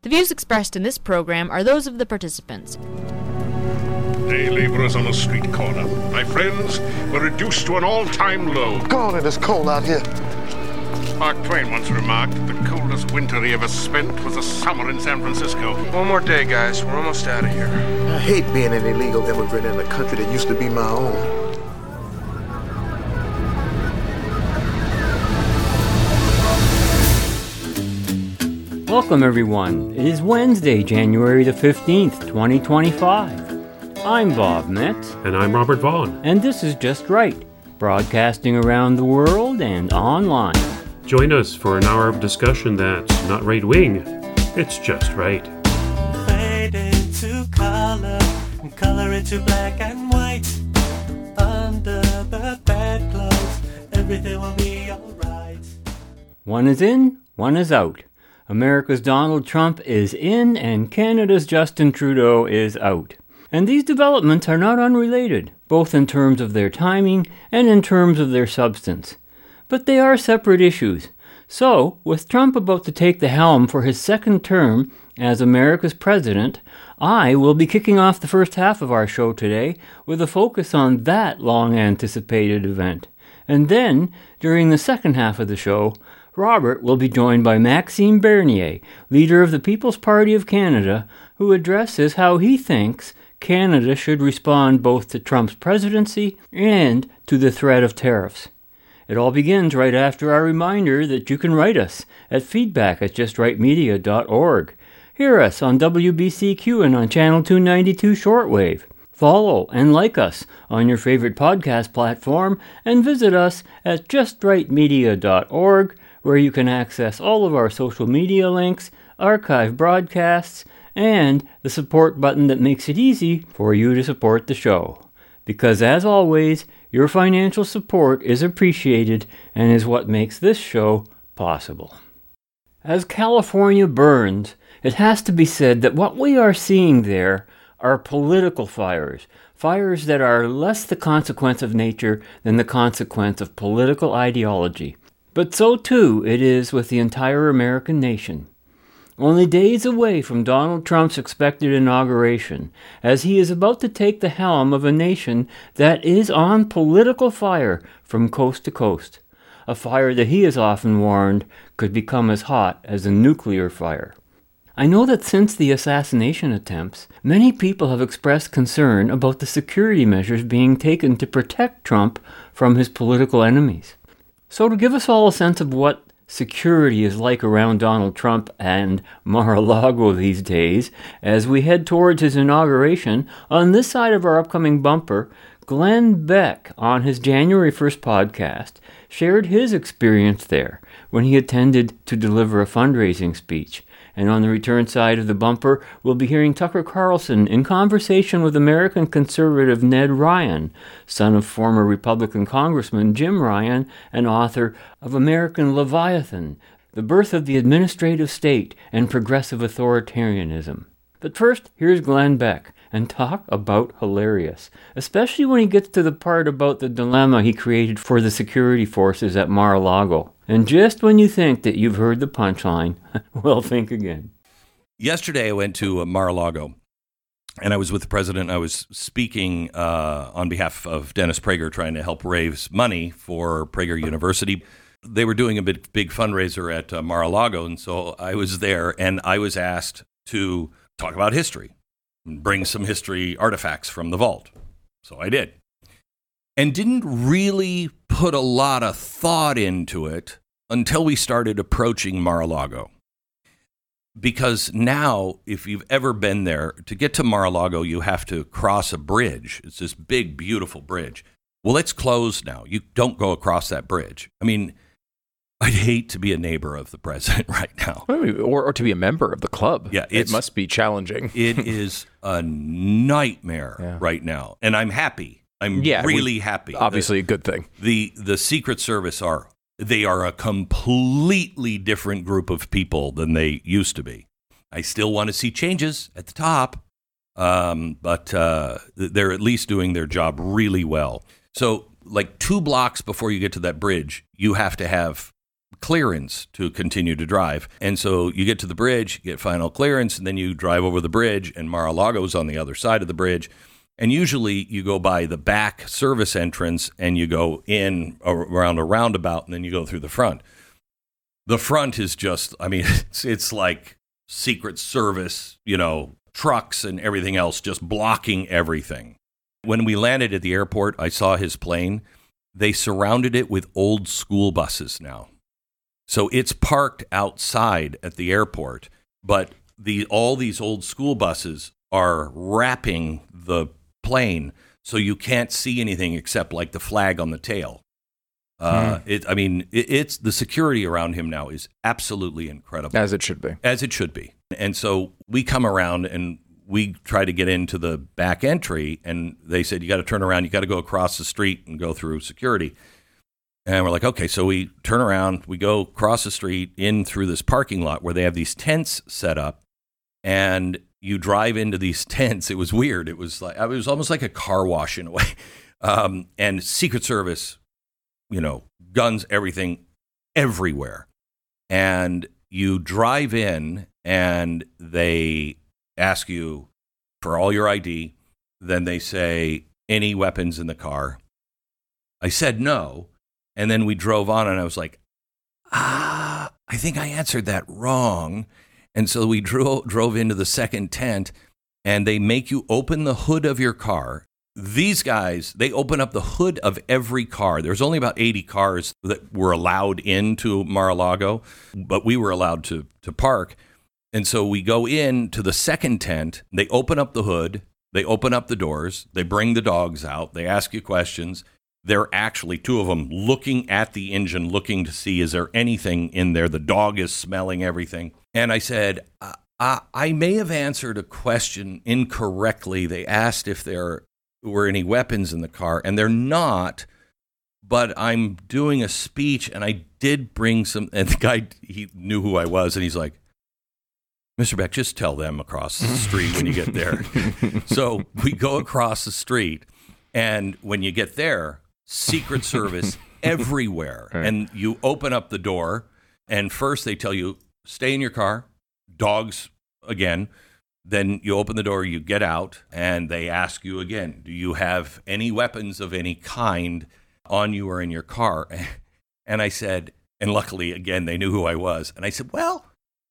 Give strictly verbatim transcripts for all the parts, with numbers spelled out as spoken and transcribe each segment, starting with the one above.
The views expressed in this program are those of the participants. Day laborers on a street corner. My friends, were reduced to an all-time low. God, it is cold out here. Mark Twain once remarked that the coldest winter he ever spent was a summer in San Francisco. One more day, guys. We're almost out of here. I hate being an illegal immigrant in a country that used to be my own. Welcome, everyone. It is Wednesday, January the fifteenth, twenty twenty-five. I'm Bob Metz. And I'm Robert Vaughn. And this is Just Right, broadcasting around the world and online. Join us for an hour of discussion that's not right-wing, it's just right. Fade into color, and color into black and white. Under the bedclothes, everything will be alright. One is in, one is out. America's Donald Trump is in, and Canada's Justin Trudeau is out. And these developments are not unrelated, both in terms of their timing and in terms of their substance. But they are separate issues. So, with Trump about to take the helm for his second term as America's president, I will be kicking off the first half of our show today with a focus on that long-anticipated event. And then, during the second half of the show, Robert will be joined by Maxime Bernier, leader of the People's Party of Canada, who addresses how he thinks Canada should respond both to Trump's presidency and to the threat of tariffs. It all begins right after our reminder that you can write us at feedback at justrightmedia dot org. Hear us on W B C Q and on Channel two ninety-two Shortwave. Follow and like us on your favorite podcast platform and visit us at just right media dot org, where you can access all of our social media links, archive broadcasts, and the support button that makes it easy for you to support the show. Because as always, your financial support is appreciated and is what makes this show possible. As California burns, it has to be said that what we are seeing there are political fires, fires that are less the consequence of nature than the consequence of political ideology. But so too it is with the entire American nation. Only days away from Donald Trump's expected inauguration, as he is about to take the helm of a nation that is on political fire from coast to coast, a fire that he has often warned could become as hot as a nuclear fire. I know that since the assassination attempts, many people have expressed concern about the security measures being taken to protect Trump from his political enemies. So to give us all a sense of what security is like around Donald Trump and Mar-a-Lago these days, as we head towards his inauguration, on this side of our upcoming bumper, Glenn Beck, on his January first podcast, shared his experience there when he attended to deliver a fundraising speech. And on the return side of the bumper, we'll be hearing Tucker Carlson in conversation with American conservative Ned Ryan, son of former Republican Congressman Jim Ryan and author of American Leviathan, The Birth of the Administrative State and Progressive Authoritarianism. But first, here's Glenn Beck, and talk about hilarious, especially when he gets to the part about the dilemma he created for the security forces at Mar-a-Lago. And just when you think that you've heard the punchline, well, think again. Yesterday I went to uh, Mar-a-Lago, and I was with the president. I was speaking uh, on behalf of Dennis Prager, trying to help raise money for Prager University. They were doing a big, big fundraiser at uh, Mar-a-Lago, and so I was there, and I was asked to talk about history, and bring some history artifacts from the vault. So I did. And didn't really put a lot of thought into it until we started approaching Mar-a-Lago. Because now, if you've ever been there, to get to Mar-a-Lago, you have to cross a bridge. It's this big, beautiful bridge. Well, it's closed now. You don't go across that bridge. I mean, I'd hate to be a neighbor of the president right now. Or, or to be a member of the club. Yeah, it must be challenging. It is a nightmare yeah. right now. And I'm happy. I'm yeah, really we, happy. Obviously the, a good thing. The the Secret Service are, they are a completely different group of people than they used to be. I still want to see changes at the top, um, but uh, they're at least doing their job really well. So like two blocks before you get to that bridge, you have to have clearance to continue to drive. And so you get to the bridge, you get final clearance, and then you drive over the bridge, and Mar-a-Lago's on the other side of the bridge. And usually you go by the back service entrance and you go in around a roundabout, and then you go through the front. The front is just, I mean, it's, it's like Secret Service, you know, trucks and everything else just blocking everything. When we landed at the airport, I saw his plane. They surrounded it with old school buses now. So it's parked outside at the airport, but the all these old school buses are wrapping the plane so you can't see anything except like the flag on the tail. Uh, mm. it, I mean, it, it's the security around him now is absolutely incredible. As it should be. As it should be. And so we come around and we try to get into the back entry, and they said, you got to turn around, you got to go across the street and go through security. And we're like, okay, so we turn around, we go across the street in through this parking lot where they have these tents set up, and you drive into these tents. It was weird. It was like, it was almost like a car wash in a way. Um, and Secret Service, you know, guns, everything, everywhere. And you drive in, and they ask you for all your I D. Then they say, any weapons in the car? I said no. And then we drove on, and I was like, ah, I think I answered that wrong. And so we drove, drove into the second tent, and they make you open the hood of your car. These guys, they open up the hood of every car. There's only about eighty cars that were allowed into Mar-a-Lago, but we were allowed to, to park. And so we go in to the second tent. They open up the hood. They open up the doors. They bring the dogs out. They ask you questions. They're actually, two of them, looking at the engine, looking to see, is there anything in there? The dog is smelling everything. And I said, I, I may have answered a question incorrectly. They asked if there were any weapons in the car, and they're not, but I'm doing a speech, and I did bring some, and the guy, he knew who I was, and he's like, Mister Beck, just tell them across the street when you get there. So we go across the street, and when you get there, Secret Service everywhere. Right. And you open up the door, and first they tell you, stay in your car, dogs again. Then you open the door, you get out, and they ask you again, do you have any weapons of any kind on you or in your car? And I said, and luckily, again, they knew who I was. And I said, well,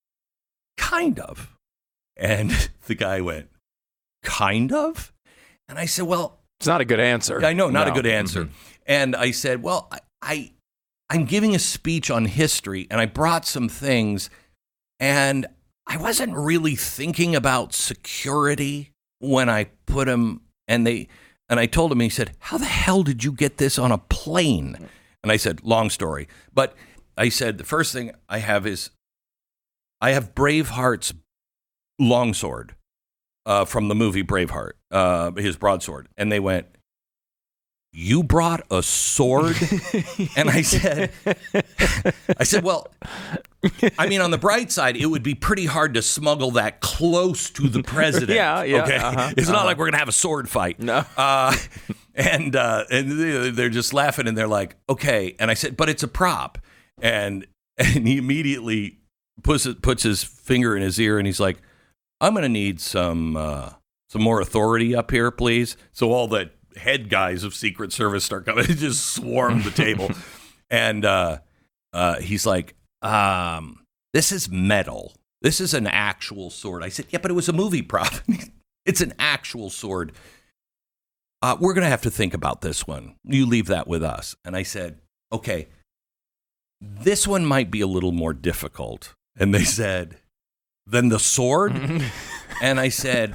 kind of. And the guy went, kind of? And I said, well, it's not a good answer. I know, not no. a good answer. Mm-hmm. And I said, well, I, I, I'm giving a speech on history, and I brought some things, and I wasn't really thinking about security when I put them, and they, and I told him, he said, how the hell did you get this on a plane? And I said, long story. But I said, the first thing I have is, I have Braveheart's longsword uh, from the movie Braveheart, uh, his broadsword. And they went, you brought a sword? And I said, I said, well, I mean, on the bright side, it would be pretty hard to smuggle that close to the president. yeah, yeah. Okay? Uh-huh, it's not uh-huh. like we're going to have a sword fight. No. Uh, and uh, and they're just laughing, and they're like, okay. And I said, but it's a prop. And and he immediately puts puts his finger in his ear, and he's like, I'm going to need some uh, some more authority up here, please. So all the head guys of Secret Service start coming, they just swarm the table. And uh, uh, he's like, um, this is metal. This is an actual sword. I said, yeah, but it was a movie prop. It's an actual sword. Uh, we're going to have to think about this one. You leave that with us. And I said, okay, this one might be a little more difficult. And they said, then the sword? And I said,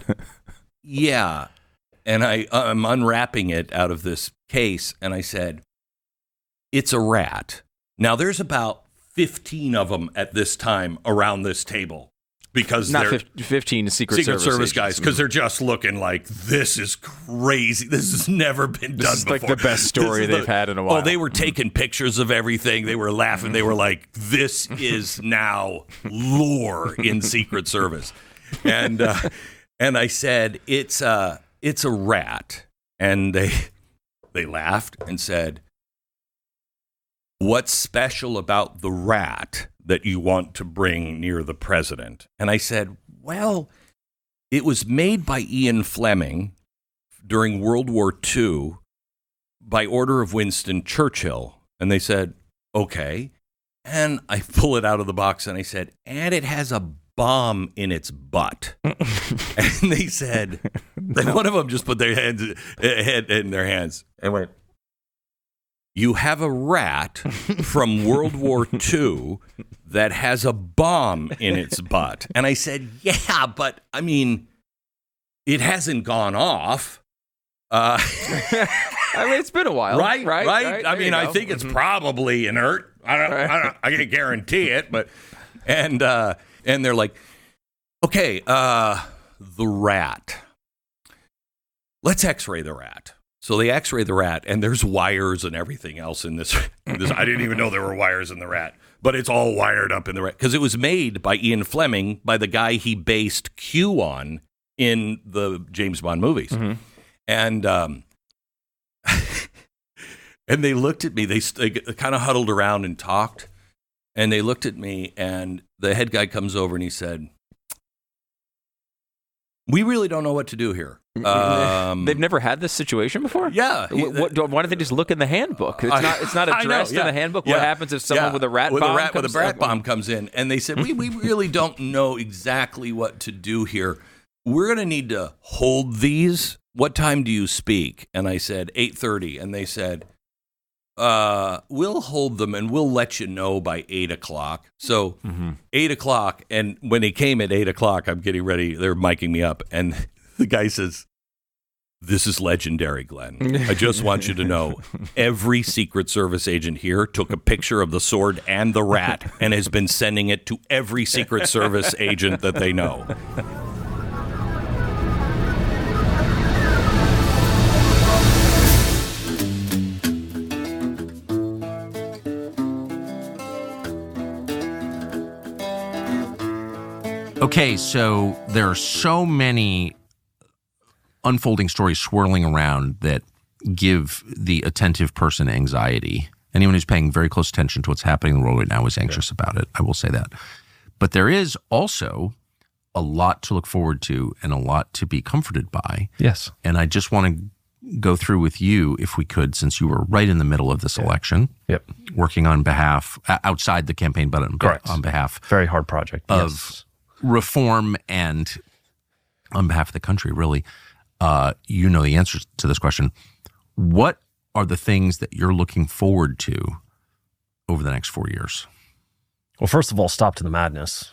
yeah. And I, I'm unwrapping it out of this case, and I said, it's a rat. Now, there's about fifteen of them at this time around this table. Because Not they're fifteen Secret, Secret Service, Service guys, because they're just looking like, this is crazy. This has never been this done is before. Like the best story they've the, had in a while. Oh, they were taking pictures of everything. They were laughing. They were like, this is now lore in Secret Service. And uh, and I said, it's uh, it's a rat. And they they laughed and said, what's special about the rat that you want to bring near the president? And I said, well, it was made by Ian Fleming during World War Two by order of Winston Churchill. And they said, okay. And I pull it out of the box and I said, and it has a bomb in its butt. And they said, and one of them just put their hands head in their hands and went, you have a rat from World War Two that has a bomb in its butt. And I said, yeah, but I mean, it hasn't gone off. Uh, I mean, it's been a while. Right, right, right. right. I There mean, you I go. think it's Mhm. probably inert. I don't, Right. I don't, I can't guarantee it, but, and, uh, and they're like, okay, uh, the rat. Let's x-ray the rat. So they x-ray the rat, and there's wires and everything else in this. this I didn't even know there were wires in the rat, but it's all wired up in the rat. Because it was made by Ian Fleming, by the guy he based Q on in the James Bond movies. Mhm. And um, and they looked at me. They, they kind of huddled around and talked. And they looked at me, and the head guy comes over and he said, we really don't know what to do here. Um, They've never had this situation before? Yeah. Wh- what- why don't they just look in the handbook? It's I- not It's not I know, addressed yeah. in the handbook. Yeah. What happens if someone Yeah. with a rat with bomb a rat, comes with a rat in? bomb comes in? And they said, we, we really don't know exactly what to do here. We're going to need to hold these. What time do you speak? And I said, eight thirty. And they said, uh, we'll hold them and we'll let you know by eight o'clock. So Mm-hmm. eight o'clock. And when they came at eight o'clock, I'm getting ready. They're miking me up. And the guy says, this is legendary, Glenn. I just want you to know every Secret Service agent here took a picture of the sword and the rat and has been sending it to every Secret Service agent that they know. Okay, so there are so many unfolding stories swirling around that give the attentive person anxiety. Anyone who's paying very close attention to what's happening in the world right now is anxious about it. I will say that. But there is also a lot to look forward to and a lot to be comforted by. Yes. And I just want to go through with you, if we could, since you were right in the middle of this election, Yep. working on behalf, uh, outside the campaign, but on, Correct. on behalf Very hard project. of Yes. reform and on behalf of the country, really. Uh, you know the answers to this question. What are the things that you're looking forward to over the next four years? Well, first of all, stop to the madness.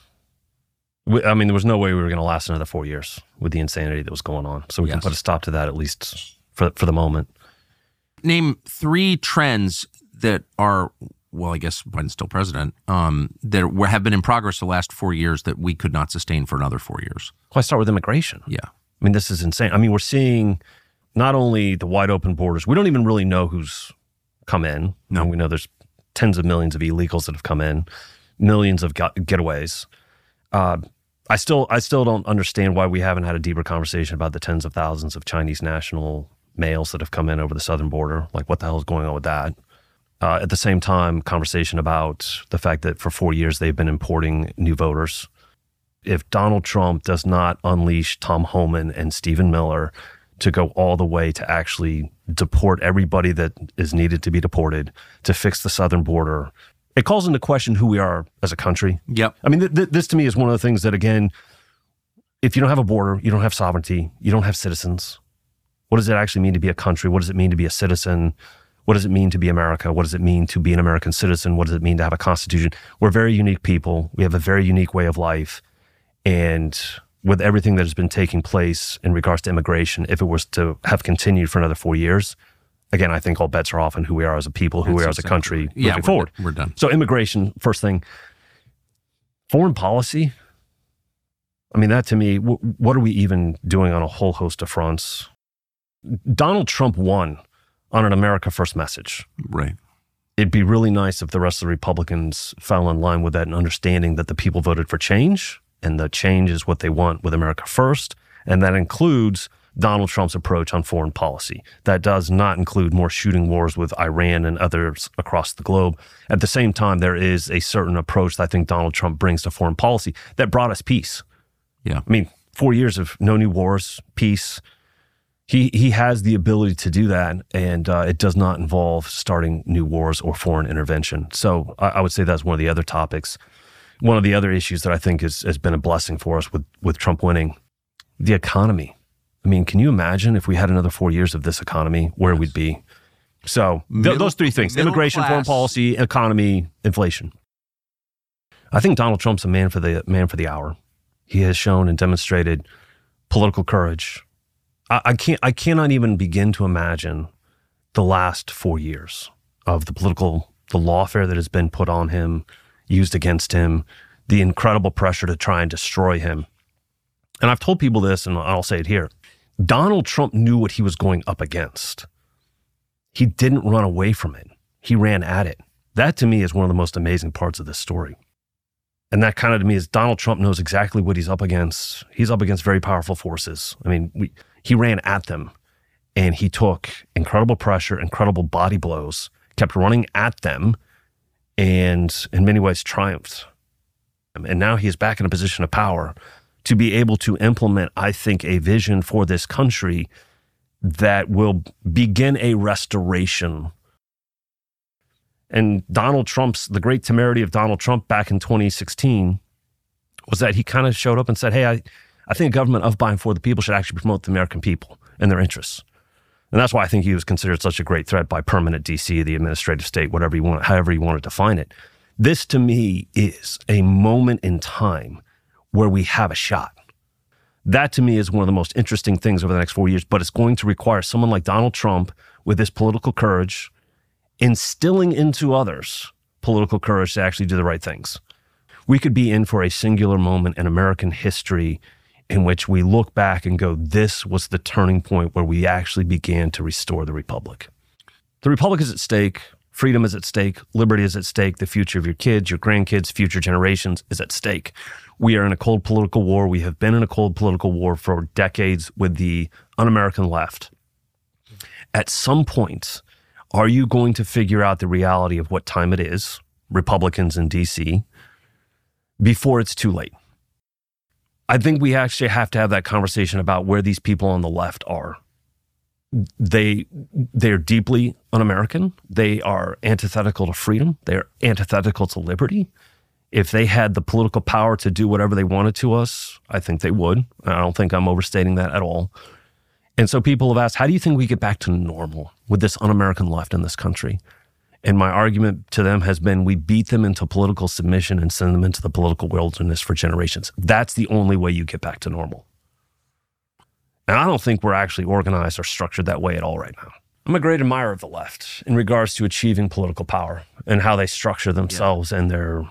We, I mean, there was no way we were going to last another four years with the insanity that was going on. So we can Yes. put a stop to that, at least for for the moment. Name three trends that are, well, I guess Biden's still president, um, that were, have been in progress the last four years that we could not sustain for another four years. Well, I start with immigration. Yeah. I mean, this is insane. I mean, we're seeing not only the wide open borders, we don't even really know who's come in. No. We know there's tens of millions of illegals that have come in, millions of get- getaways. Uh, I still, I still don't understand why we haven't had a deeper conversation about the tens of thousands of Chinese national males that have come in over the southern border. Like, what the hell is going on with that? Uh, at the same time, conversation about the fact that for four years they've been importing new voters. If Donald Trump does not unleash Tom Homan and Stephen Miller to go all the way to actually deport everybody that is needed to be deported, to fix the southern border, it calls into question who we are as a country. Yep. I mean, th- th- this to me is one of the things that, again, if you don't have a border, you don't have sovereignty, you don't have citizens. What does it actually mean to be a country? What does it mean to be a citizen? What does it mean to be America? What does it mean to be an American citizen? What does it mean to have a constitution? We're very unique people. We have a very unique way of life. And with everything that has been taking place in regards to immigration, if it was to have continued for another four years, again, I think all bets are off on who we are as a people, who we are as a country moving Yeah, we're forward. done. We're done. So immigration, first thing. Foreign policy. I mean, that to me, w- what are we even doing on a whole host of fronts? Donald Trump won on an America First message. Right. It'd be really nice if the rest of the Republicans fell in line with that and understanding that the people voted for change, and the change is what they want with America First. And that includes Donald Trump's approach on foreign policy. That does not include more shooting wars with Iran and others across the globe. At the same time, there is a certain approach that I think Donald Trump brings to foreign policy that brought us peace. Yeah. I mean, four years of no new wars, peace. He he has the ability to do that, and uh, it does not involve starting new wars or foreign intervention. So I, I would say that's one of the other topics. One of the other issues that I think is, has been a blessing for us with, with Trump winning, the economy. I mean, can you imagine if we had another four years of this economy, where yes. we'd be? So th- middle, those three things, immigration, class. foreign policy, economy, inflation. I think Donald Trump's a man for the man for the hour. He has shown and demonstrated political courage. I, I can't I cannot even begin to imagine the last four years of the political, the lawfare that has been put on him, used against him, the incredible pressure to try and destroy him. And I've told people this, and I'll say it here. Donald Trump knew what he was going up against. He didn't run away from it. He ran at it. That, to me, is one of the most amazing parts of this story. And that kind of, to me, is Donald Trump knows exactly what he's up against. He's up against very powerful forces. I mean, we, he ran at them, and he took incredible pressure, incredible body blows, kept running at them, and in many ways triumphed. And now he is back in a position of power to be able to implement, I think, a vision for this country that will begin a restoration. And Donald Trump's, the great temerity of Donald Trump back in twenty sixteen was that he kind of showed up and said, hey, I, I think a government of, by, and for the people should actually promote the American people and their interests. And that's why I think he was considered such a great threat by permanent D C, the administrative state, whatever you want, however you want to define it. This, to me, is a moment in time where we have a shot. That, to me, is one of the most interesting things over the next four years, but it's going to require someone like Donald Trump with his political courage, instilling into others political courage to actually do the right things. We could be in for a singular moment in American history in which we look back and go, this was the turning point where we actually began to restore the Republic. The Republic is at stake. Freedom is at stake. Liberty is at stake. The future of your kids, your grandkids, future generations is at stake. We are in a cold political war. We have been in a cold political war for decades with the un-American left. At some point, are you going to figure out the reality of what time it is, Republicans in D C, before it's too late? I think we actually have to have that conversation about where these people on the left are. They, they're deeply un-American. They are antithetical to freedom. They're antithetical to liberty. If they had the political power to do whatever they wanted to us, I think they would. I don't think I'm overstating that at all. And so people have asked, how do you think we get back to normal with this un-American left in this country? And my argument to them has been, we beat them into political submission and send them into the political wilderness for generations. That's the only way you get back to normal. And I don't think we're actually organized or structured that way at all right now. I'm a great admirer of the left in regards to achieving political power and how they structure themselves yeah. and their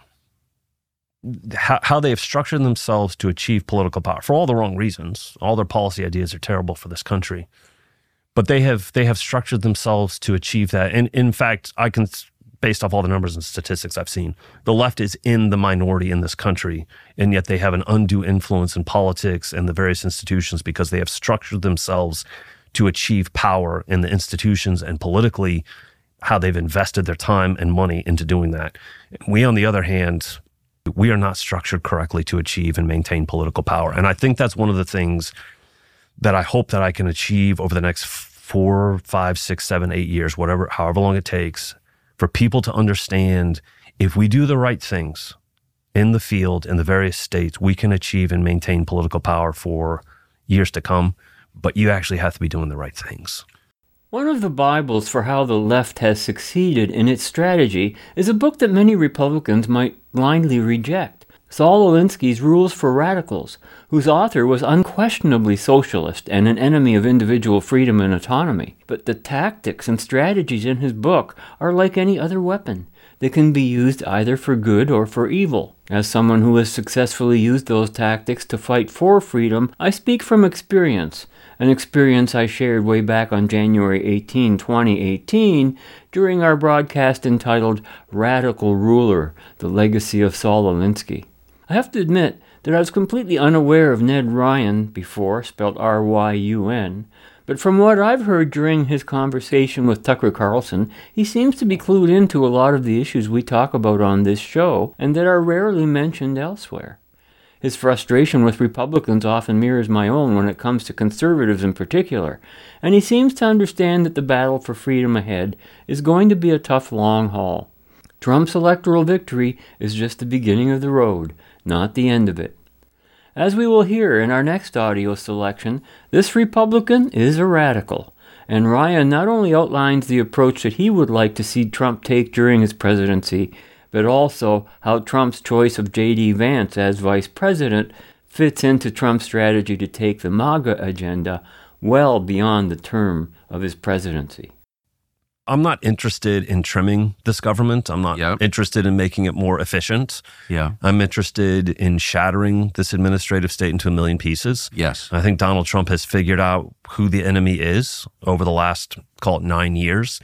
how, how they have structured themselves to achieve political power for all the wrong reasons. All their policy ideas are terrible for this country. But they have they have structured themselves to achieve that. And in fact, I can, based off all the numbers and statistics I've seen, the left is in the minority in this country, and yet they have an undue influence in politics and the various institutions because they have structured themselves to achieve power in the institutions and politically, how they've invested their time and money into doing that. We, on the other hand, we are not structured correctly to achieve and maintain political power. And I think that's one of the things that I hope that I can achieve over the next four, five, six, seven, eight years, whatever, however long it takes, for people to understand if we do the right things in the field, in the various states, we can achieve and maintain political power for years to come, but you actually have to be doing the right things. One of the Bibles for how the left has succeeded in its strategy is a book that many Republicans might blindly reject, Saul Alinsky's Rules for Radicals, whose author was unquestionably socialist and an enemy of individual freedom and autonomy. But the tactics and strategies in his book are like any other weapon. They can be used either for good or for evil. As someone who has successfully used those tactics to fight for freedom, I speak from experience, an experience I shared way back on January eighteenth, twenty eighteen, during our broadcast entitled Radical Ruler, The Legacy of Saul Alinsky. I have to admit that I was completely unaware of Ned Ryan before, spelled R Y U N, but from what I've heard during his conversation with Tucker Carlson, he seems to be clued into a lot of the issues we talk about on this show and that are rarely mentioned elsewhere. His frustration with Republicans often mirrors my own when it comes to conservatives in particular, and he seems to understand that the battle for freedom ahead is going to be a tough long haul. Trump's electoral victory is just the beginning of the road, not the end of it. As we will hear in our next audio selection, this Republican is a radical, and Ryan not only outlines the approach that he would like to see Trump take during his presidency, but also how Trump's choice of J D Vance as vice president fits into Trump's strategy to take the MAGA agenda well beyond the term of his presidency. I'm not interested in trimming this government. I'm not Yep. interested in making it more efficient. Yeah. I'm interested in shattering this administrative state into a million pieces. Yes. I think Donald Trump has figured out who the enemy is over the last, call it nine years.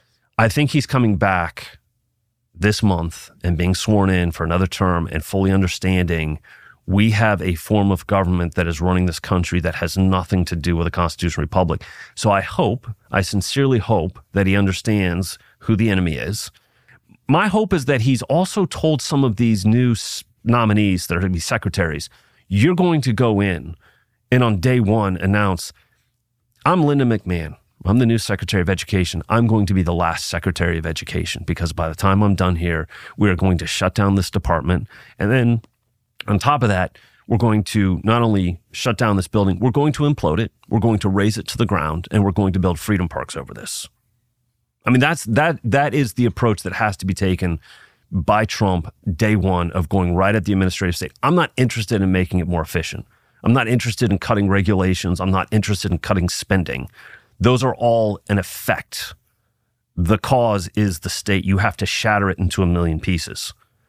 I think he's coming back this month and being sworn in for another term and fully understanding we have a form of government that is running this country that has nothing to do with a constitutional republic. So I hope, I sincerely hope that he understands who the enemy is. My hope is that he's also told some of these new s- nominees that are going to be secretaries, you're going to go in and on day one announce, I'm Linda McMahon. I'm the new Secretary of Education. I'm going to be the last Secretary of Education because by the time I'm done here, we are going to shut down this department. And then on top of that, we're going to not only shut down this building, we're going to implode it, we're going to raze it to the ground, and we're going to build freedom parks over this. I mean, that's that that is the approach that has to be taken by Trump day one of going right at the administrative state. I'm not interested in making it more efficient. I'm not interested in cutting regulations. I'm not interested in cutting spending. Those are all an effect. The cause is the state. You have to shatter it into a million pieces.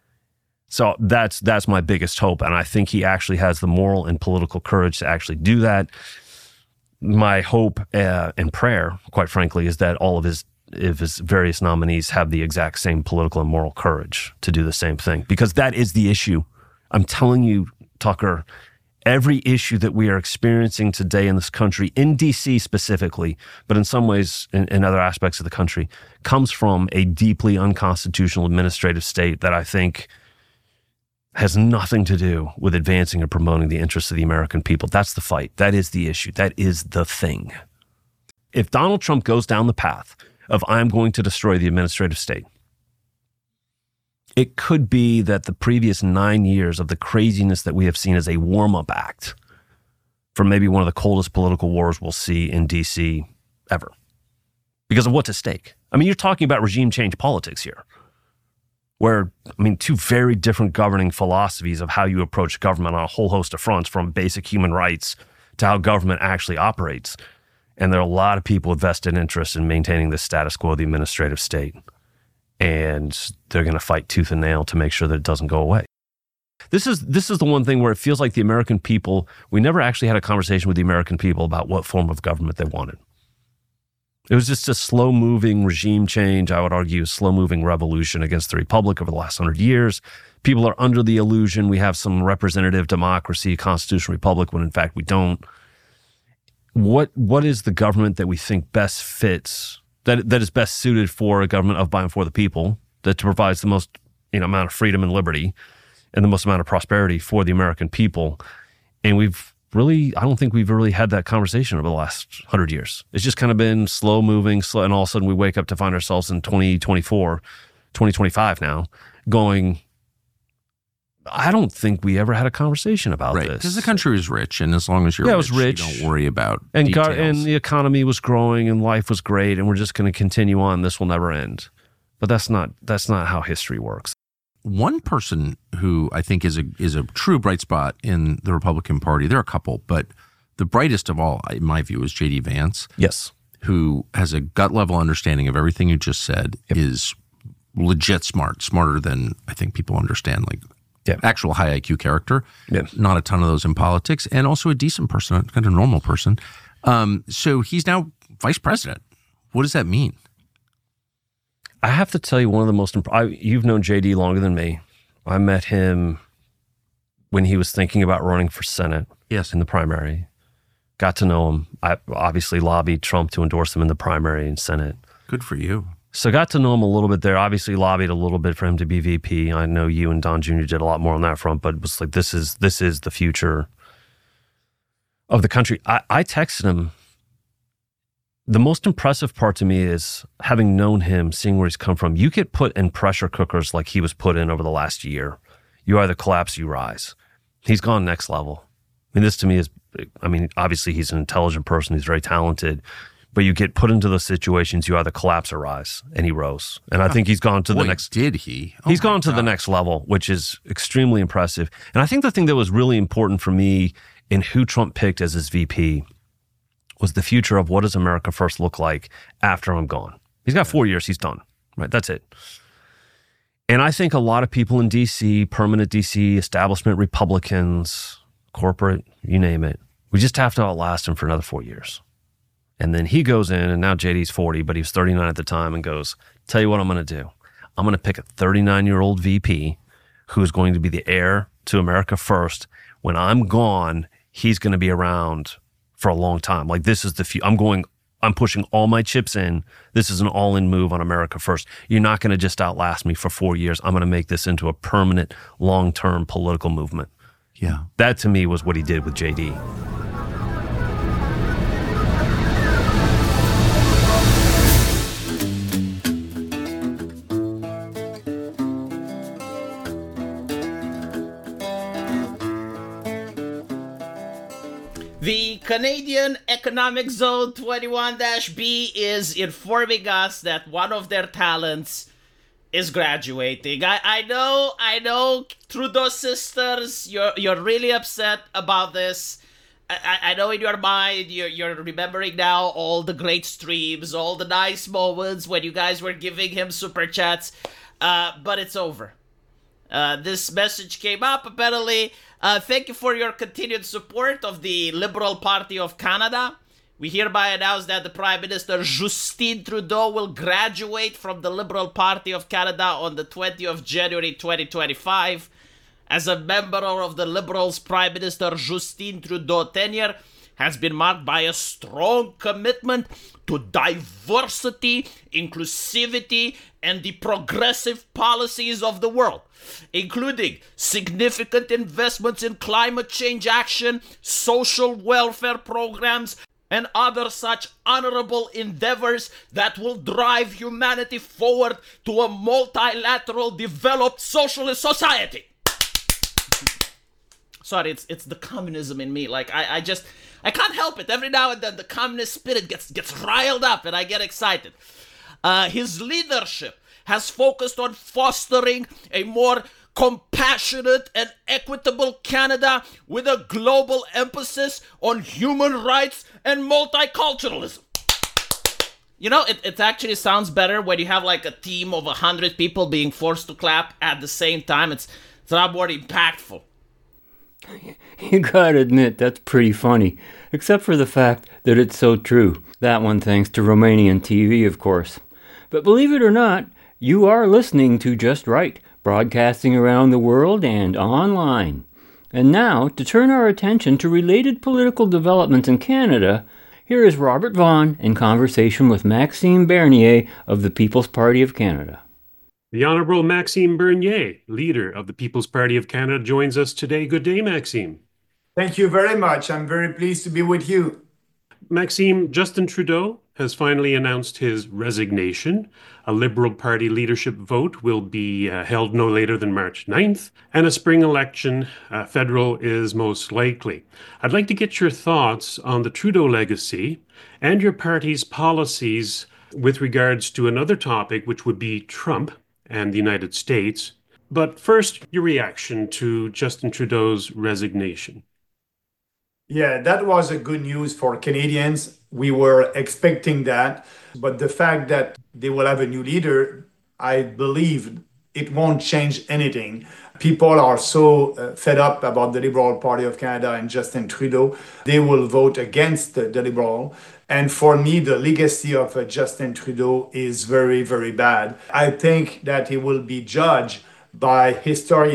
So that's that's my biggest hope, and I think he actually has the moral and political courage to actually do that. My hope uh, and prayer, quite frankly, is that all of his if his various nominees have the exact same political and moral courage to do the same thing, because that is the issue. I'm telling you, Tucker, every issue that we are experiencing today in this country, in D C specifically, but in some ways in, in other aspects of the country, comes from a deeply unconstitutional administrative state that I think has nothing to do with advancing or promoting the interests of the American people. That's the fight. That is the issue. That is the thing. If Donald Trump goes down the path of I'm going to destroy the administrative state, it could be that the previous nine years of the craziness that we have seen as a warm-up act for maybe one of the coldest political wars we'll see in D C ever. Because of what's at stake. I mean, you're talking about regime change politics here, where, I mean, two very different governing philosophies of how you approach government on a whole host of fronts, from basic human rights to how government actually operates. And there are a lot of people with vested interest in maintaining the status quo of the administrative state. And they're going to fight tooth and nail to make sure that it doesn't go away. This is this is the one thing where it feels like the American people, we never actually had a conversation with the American people about what form of government they wanted. It was just a slow-moving regime change, I would argue, a slow-moving revolution against the republic over the last hundred years. People are under the illusion we have some representative democracy, constitutional republic, when in fact we don't. What what is the government that we think best fits, that that is best suited for a government of, by, and for the people, that provides the most, you know, amount of freedom and liberty and the most amount of prosperity for the American people? And we've really, I don't think we've really had that conversation over the last hundred years. It's just kind of been slow moving, slow, and all of a sudden we wake up to find ourselves in twenty twenty-four, twenty twenty-five now, going, I don't think we ever had a conversation about Right, this. because the country was rich, and as long as you're Yeah, it rich, was rich. you don't worry about and details. gar- and the economy was growing and life was great, and we're just going to continue on. This will never end. But that's not that's not how history works. One person who I think is a is a true bright spot in the Republican Party, there are a couple, but the brightest of all, in my view, is J D Vance. Yes. Who has a gut level understanding of everything you just said, yep. is legit smart, smarter than I think people understand, like yep. actual high I Q character, yep. not a ton of those in politics, and also a decent person, kind of normal person. Um, so he's now vice president. What does that mean? I have to tell you, one of the most imp- I, you've known J D longer than me. I met him when he was thinking about running for Senate. Yes. In the primary. Got to know him. I obviously lobbied Trump to endorse him in the primary and Senate. Good for you. So got to know him a little bit there. Obviously lobbied a little bit for him to be V P. I know you and Don Junior did a lot more on that front, but it was like, this is this is the future of the country. I, I texted him. The most impressive part to me is having known him, seeing where he's come from. You get put in pressure cookers like he was put in over the last year. You either collapse, you rise. He's gone next level. I mean, this to me is, I mean, obviously he's an intelligent person. He's very talented. But you get put into those situations, you either collapse or rise. And he rose. And I think he's gone to Boy, the next... did he? Oh he's gone to God. the next level, which is extremely impressive. And I think the thing that was really important for me in who Trump picked as his V P was the future of what does America First look like after I'm gone. He's got four years. He's done. Right? That's it. And I think a lot of people in D C, permanent D C, establishment Republicans, corporate, you name it, we just have to outlast him for another four years. And then he goes in, and now J D's forty, but he was thirty-nine at the time, and goes, tell you what I'm going to do. I'm going to pick a thirty-nine-year-old V P who's going to be the heir to America First. When I'm gone, he's going to be around for a long time. Like, this is the few. I'm going, I'm pushing all my chips in. This is an all-in move on America First. You're not going to just outlast me for four years. I'm going to make this into a permanent, long-term political movement. Yeah. That, to me, was what he did with J D. The Canadian Economic Zone twenty-one B is informing us that one of their talents is graduating. I, I know, I know, Trudeau sisters, you're you're really upset about this. I, I know in your mind, you're, you're remembering now all the great streams, all the nice moments when you guys were giving him super chats, uh, but it's over. Uh, this message came up, apparently. Uh, thank you for your continued support of the Liberal Party of Canada. We hereby announce that the Prime Minister Justin Trudeau will graduate from the Liberal Party of Canada on the twentieth of January twenty twenty-five. As a member of the Liberals, Prime Minister Justin Trudeau tenure has been marked by a strong commitment to diversity, inclusivity, and the progressive policies of the world, including significant investments in climate change action, social welfare programs, and other such honorable endeavors that will drive humanity forward to a multilateral, developed socialist society. Sorry, it's it's the communism in me. Like, I, I just, I can't help it. Every now and then the communist spirit gets, gets riled up and I get excited. Uh, his leadership has focused on fostering a more compassionate and equitable Canada with a global emphasis on human rights and multiculturalism. You know, it, it actually sounds better when you have like a team of a hundred people being forced to clap at the same time. It's, it's a lot more impactful. You gotta admit, that's pretty funny. Except for the fact that it's so true. That one thanks to Romanian T V, of course. But believe it or not, you are listening to Just Right, broadcasting around the world and online. And now, to turn our attention to related political developments in Canada, here is Robert Vaughn in conversation with Maxime Bernier of the People's Party of Canada. The Honourable Maxime Bernier, leader of the People's Party of Canada, joins us today. Good day, Maxime. Thank you very much. I'm very pleased to be with you. Maxime, Justin Trudeau has finally announced his resignation. A Liberal Party leadership vote will be uh, held no later than March ninth, and a spring election, uh, federal, is most likely. I'd like to get your thoughts on the Trudeau legacy and your party's policies with regards to another topic, which would be Trump and the United States. But first, your reaction to Justin Trudeau's resignation. Yeah, that was a good news for Canadians. We were expecting that. But the fact that they will have a new leader, I believe it won't change anything. People are so uh, fed up about the Liberal Party of Canada and Justin Trudeau. They will vote against the, the Liberal. And for me, the legacy of uh, Justin Trudeau is very, very bad. I think that he will be judged by historians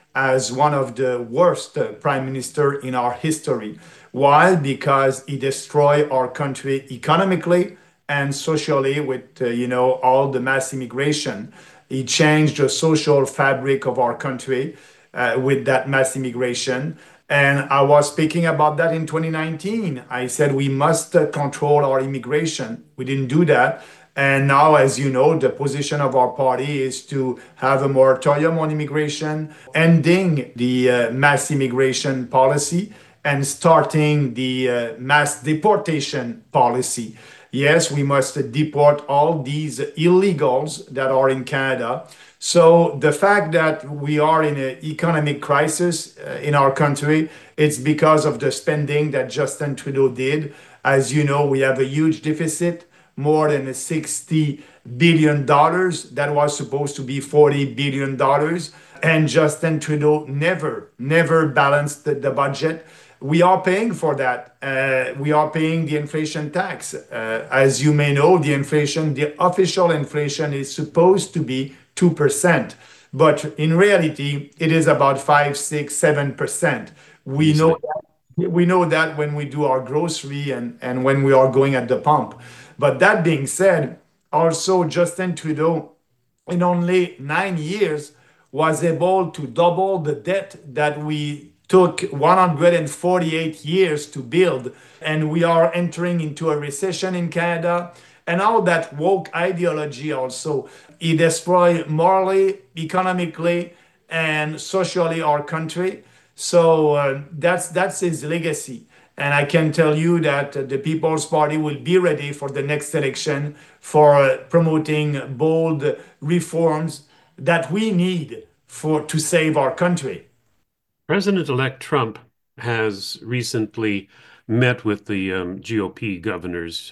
as one of the worst uh, prime minister in our history. Why? Because he destroyed our country economically and socially with, uh, you know, all the mass immigration. He changed the social fabric of our country uh, with that mass immigration. And I was speaking about that in twenty nineteen. I said we must uh, control our immigration. We didn't do that. And now, as you know, the position of our party is to have a moratorium on immigration, ending the uh, mass immigration policy, and starting the uh, mass deportation policy. Yes, we must deport all these illegals that are in Canada. So the fact that we are in an economic crisis uh, in our country, it's because of the spending that Justin Trudeau did. As you know, we have a huge deficit, more than sixty billion dollars. That was supposed to be forty billion dollars. And Justin Trudeau never, never balanced the, the budget. We are paying for that. Uh, we are paying the inflation tax. Uh, as you may know, the inflation, the official inflation is supposed to be two percent. But in reality, it is about five, six, seven percent. We know that, we know that when we do our grocery and, and when we are going at the pump. But that being said, also Justin Trudeau, in only nine years, was able to double the debt that we took one hundred forty-eight years to build. And we are entering into a recession in Canada. And all that woke ideology also, it destroyed morally, economically, and socially our country. So uh, that's that's his legacy. And I can tell you that uh, the People's Party will be ready for the next election for uh, promoting bold reforms that we need for to save our country. President-elect Trump has recently met with the um, G O P governors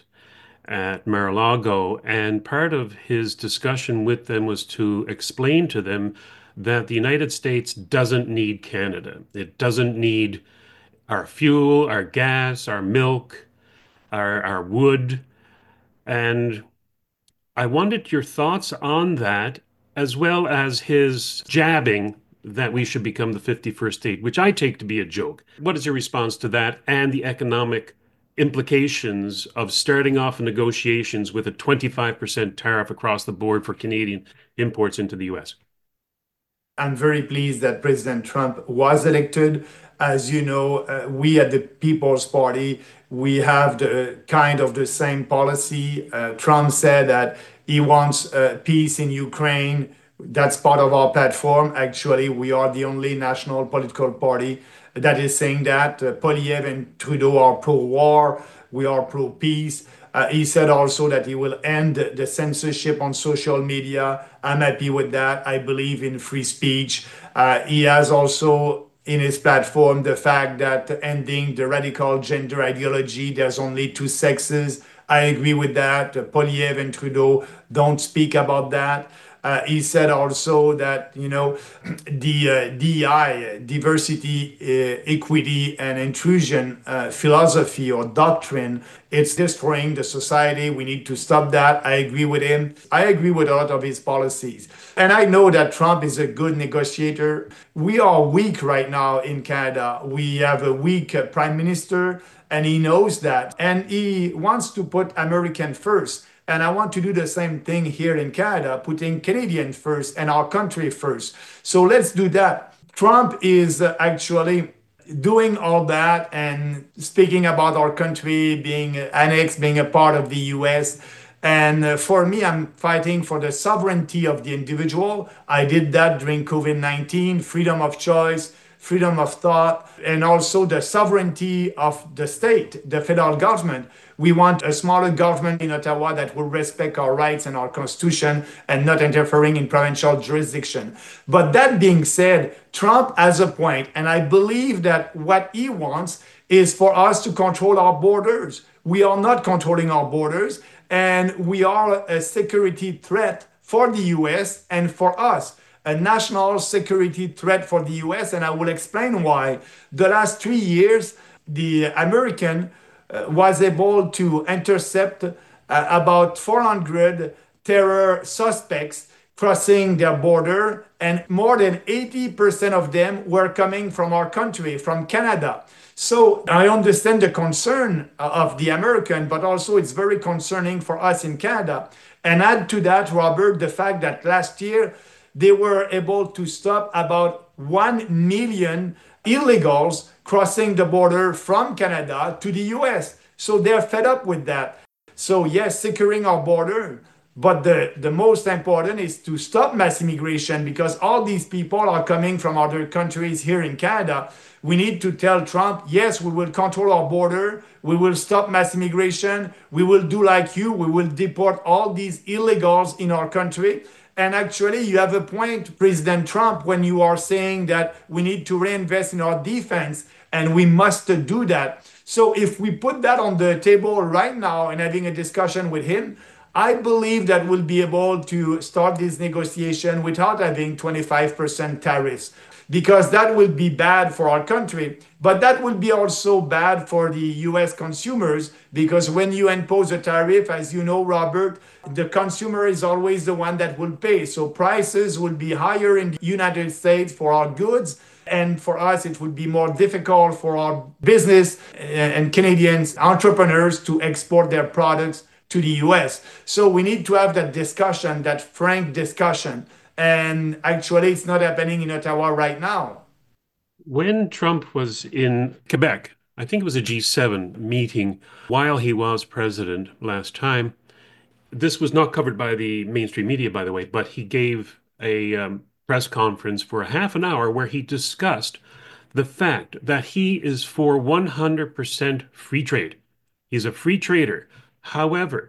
at Mar-a-Lago, and part of his discussion with them was to explain to them that the United States doesn't need Canada. It doesn't need our fuel, our gas, our milk, our, our wood. And I wanted your thoughts on that, as well as his jabbing that we should become the fifty-first state, which I take to be a joke. What is your response to that and the economic implications of starting off negotiations with a twenty-five percent tariff across the board for Canadian imports into the U S? I'm very pleased that President Trump was elected. As you know, uh, we at the People's Party, we have the kind of the same policy. Uh, Trump said that he wants uh, peace in Ukraine. That's part of our platform. Actually, we are the only national political party that is saying that. Uh, Poilievre and Trudeau are pro-war. We are pro-peace. Uh, he said also that he will end the censorship on social media. I'm happy with that. I believe in free speech. Uh, he has also in his platform the fact that ending the radical gender ideology, there's only two sexes. I agree with that. Uh, Poilievre and Trudeau don't speak about that. Uh, he said also that, you know, the uh, D E I, diversity, uh, equity, and inclusion uh, philosophy or doctrine, it's destroying the society. We need to stop that. I agree with him. I agree with a lot of his policies. And I know that Trump is a good negotiator. We are weak right now in Canada. We have a weak uh, prime minister, and he knows that. And he wants to put American first. And I want to do the same thing here in Canada, putting Canadian first and our country first. So let's do that. Trump is actually doing all that and speaking about our country being annexed, being a part of the U S. And for me, I'm fighting for the sovereignty of the individual. I did that during COVID nineteen, freedom of choice, freedom of thought, and also the sovereignty of the state, the federal government. We want a smaller government in Ottawa that will respect our rights and our constitution and not interfering in provincial jurisdiction. But that being said, Trump has a point, and I believe that what he wants is for us to control our borders. We are not controlling our borders, and we are a security threat for the U S and for us. A national security threat for the U S, and I will explain why. The last three years, the American uh, was able to intercept uh, about four hundred terror suspects crossing their border, and more than eighty percent of them were coming from our country, from Canada. So I understand the concern of the American, but also it's very concerning for us in Canada. And add to that, Robert, the fact that last year they were able to stop about one million illegals crossing the border from Canada to the U S. So they're fed up with that. So yes, securing our border, but the, the most important is to stop mass immigration, because all these people are coming from other countries here in Canada. We need to tell Trump, yes, we will control our border. We will stop mass immigration. We will do like you. We will deport all these illegals in our country. And actually, you have a point, President Trump, when you are saying that we need to reinvest in our defense, and we must do that. So if we put that on the table right now and having a discussion with him, I believe that we'll be able to start this negotiation without having twenty-five percent tariffs, because that will be bad for our country, but that will be also bad for the U S consumers, because when you impose a tariff, as you know, Robert, the consumer is always the one that will pay. So prices will be higher in the United States for our goods, and for us, it would be more difficult for our business and Canadians, entrepreneurs, to export their products to the U S. So we need to have that discussion, that frank discussion. And actually, it's not happening in Ottawa right now. When Trump was in Quebec, I think it was a G seven meeting while he was president last time. This was not covered by the mainstream media, by the way, but he gave a um, press conference for a half an hour where he discussed the fact that he is for one hundred percent free trade. He's a free trader. However,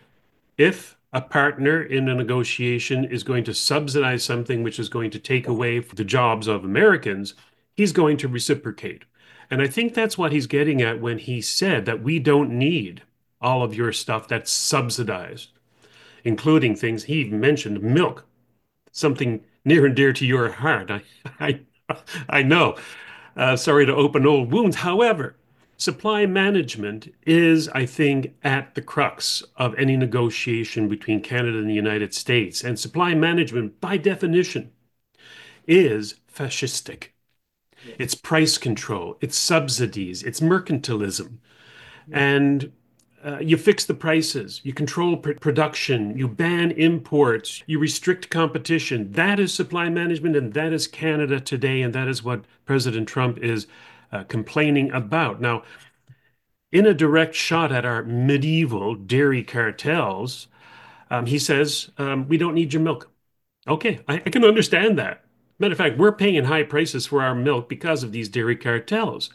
if a partner in a negotiation is going to subsidize something which is going to take away the jobs of Americans, he's going to reciprocate. And I think that's what he's getting at when he said that we don't need all of your stuff that's subsidized, including things he even mentioned, milk, something near and dear to your heart. I, I, I know. Uh, sorry to open old wounds. However, supply management is, I think, at the crux of any negotiation between Canada and the United States. And supply management, by definition, is fascistic. It's price control, it's subsidies, it's mercantilism. And uh, you fix the prices, you control pr- production, you ban imports, you restrict competition. That is supply management, and that is Canada today, and that is what President Trump is Uh, complaining about. Now, in a direct shot at our medieval dairy cartels, um, he says, um, we don't need your milk. Okay, I, I can understand that. Matter of fact, we're paying high prices for our milk because of these dairy cartels.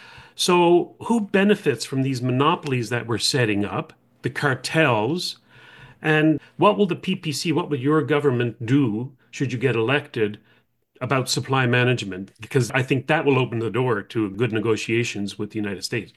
So who benefits from these monopolies that we're setting up, the cartels? And what will the P P C, what will your government do, should you get elected, about supply management? Because I think that will open the door to good negotiations with the United States.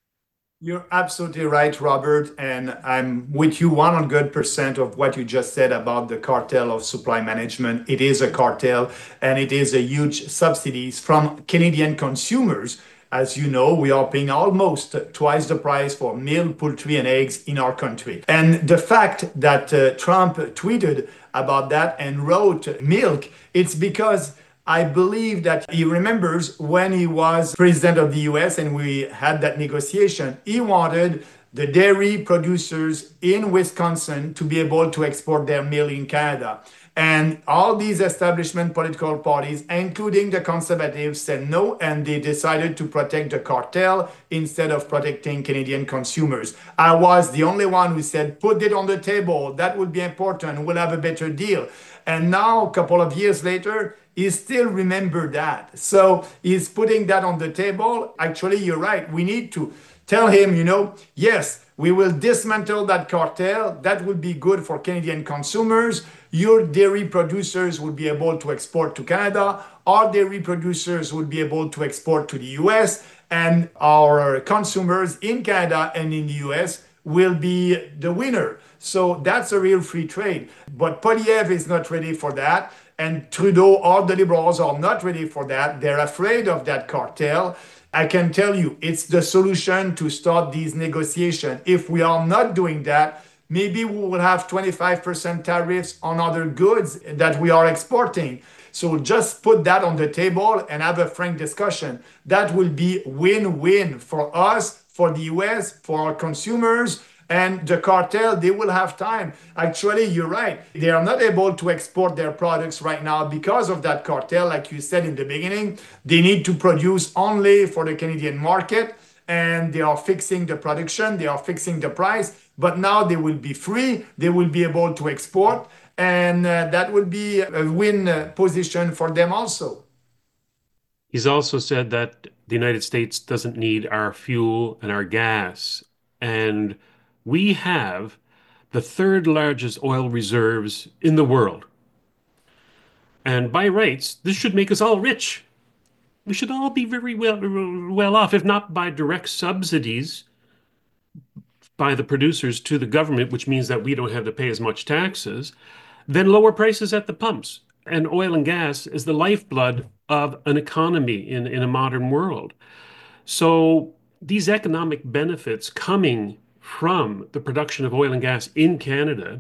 You're absolutely right, Robert, and I'm with you one hundred percent of what you just said about the cartel of supply management. It is a cartel, and it is a huge subsidies from Canadian consumers. As you know, we are paying almost twice the price for milk, poultry, and eggs in our country. And the fact that uh, Trump tweeted about that and wrote milk, it's because I believe that he remembers when he was president of the U S and we had that negotiation, he wanted the dairy producers in Wisconsin to be able to export their milk in Canada. And all these establishment political parties, including the Conservatives, said no, and they decided to protect the cartel instead of protecting Canadian consumers. I was the only one who said, put it on the table. That would be important. We'll have a better deal. And now, a couple of years later, he still remember that. So he's putting that on the table. Actually, you're right. We need to tell him, you know, yes, we will dismantle that cartel. That would be good for Canadian consumers. Your dairy producers will be able to export to Canada. Our dairy producers will be able to export to the U S. And our consumers in Canada and in the U S will be the winner. So that's a real free trade. But Poilievre is not ready for that. And Trudeau or the Liberals are not ready for that. They're afraid of that cartel. I can tell you, it's the solution to start these negotiations. If we are not doing that, maybe we will have twenty-five percent tariffs on other goods that we are exporting. So just put that on the table and have a frank discussion. That will be win-win for us, for the U S, for our consumers, and the cartel. They will have time. Actually, you're right. They are not able to export their products right now because of that cartel. Like you said in the beginning, they need to produce only for the Canadian market, and they are fixing the production, they are fixing the price, but now they will be free, they will be able to export, and uh, that would be a win uh, position for them also. He's also said that the United States doesn't need our fuel and our gas, and we have the third largest oil reserves in the world. And by rights, this should make us all rich. We should all be very well, well off, if not by direct subsidies by the producers to the government, which means that we don't have to pay as much taxes, then lower prices at the pumps. And oil and gas is the lifeblood of an economy in, in a modern world. So these economic benefits coming from the production of oil and gas in Canada,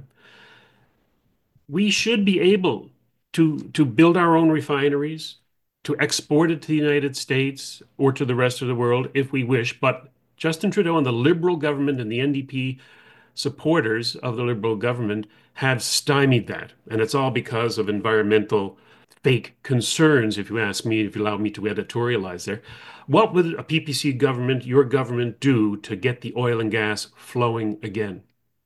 we should be able to, to build our own refineries, to export it to the United States or to the rest of the world if we wish. But Justin Trudeau and the Liberal government and the N D P supporters of the Liberal government have stymied that. And it's all because of environmental fake concerns, if you ask me, if you allow me to editorialize there. What would a P P C government, your government, do to get the oil and gas flowing again?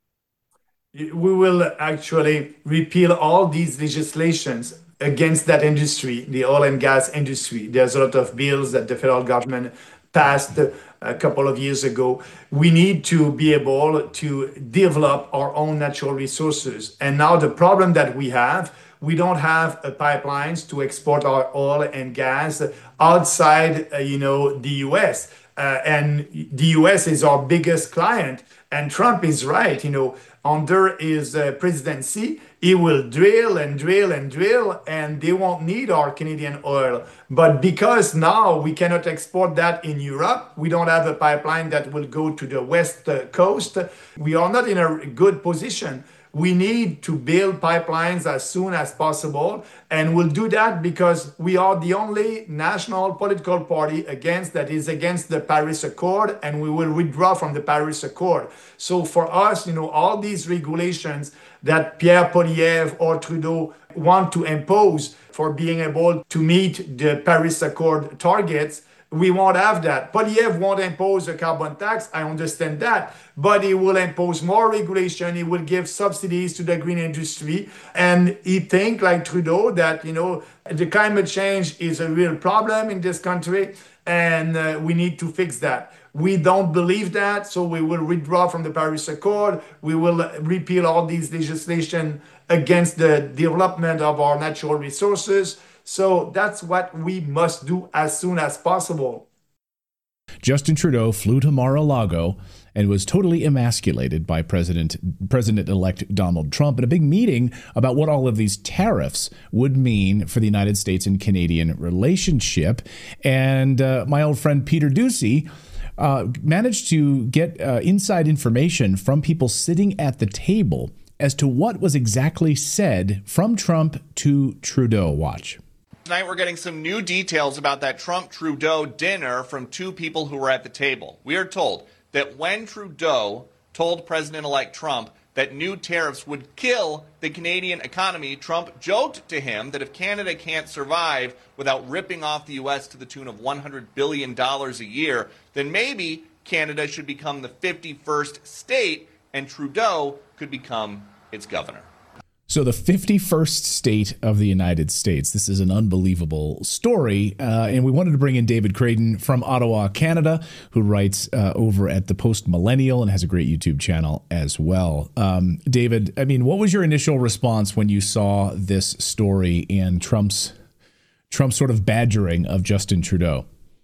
We will actually repeal all these legislations against that industry, the oil and gas industry. There's a lot of bills that the federal government passed a couple of years ago. We need to be able to develop our own natural resources. And now the problem that we have, we don't have uh, pipelines to export our oil and gas outside, uh, you know, the U S. Uh, and the U S is our biggest client. And Trump is right, you know, under his uh, presidency, he will drill and drill and drill, and they won't need our Canadian oil. But because now we cannot export that in Europe, we don't have a pipeline that will go to the west uh, coast, we are not in a good position. We need to build pipelines as soon as possible, and we'll do that because we are the only national political party against that is against the Paris Accord, and we will withdraw from the Paris Accord. So for us, you know, all these regulations that Pierre Poilievre or Trudeau want to impose for being able to meet the Paris Accord targets, we won't have that. Poilievre won't impose a carbon tax, I understand that, but he will impose more regulation, he will give subsidies to the green industry, and he think like Trudeau that, you know, the climate change is a real problem in this country, and uh, we need to fix that. We don't believe that, so we will withdraw from the Paris Accord, we will repeal all these legislation against the development of our natural resources. So that's what we must do as soon as possible. Justin Trudeau flew to Mar-a-Lago and was totally emasculated by President President-elect Donald Trump in a big meeting about what all of these tariffs would mean for the United States and Canadian relationship. And uh, my old friend Peter Doocy uh, managed to get uh, inside information from people sitting at the table as to what was exactly said from Trump to Trudeau. Watch. Tonight we're getting some new details about that Trump-Trudeau dinner from two people who were at the table. We are told that when Trudeau told President-elect Trump that new tariffs would kill the Canadian economy, Trump joked to him that if Canada can't survive without ripping off the U S to the tune of one hundred billion dollars a year, then maybe Canada should become the fifty-first state and Trudeau could become its governor. So the fifty-first state of the United States. This is an unbelievable story. Uh, and we wanted to bring in David Creighton from Ottawa, Canada, who writes uh, over at the Post Millennial and has a great YouTube channel as well. Um, David, I mean, what was your initial response when you saw this story and Trump's Trump's sort of badgering of Justin Trudeau?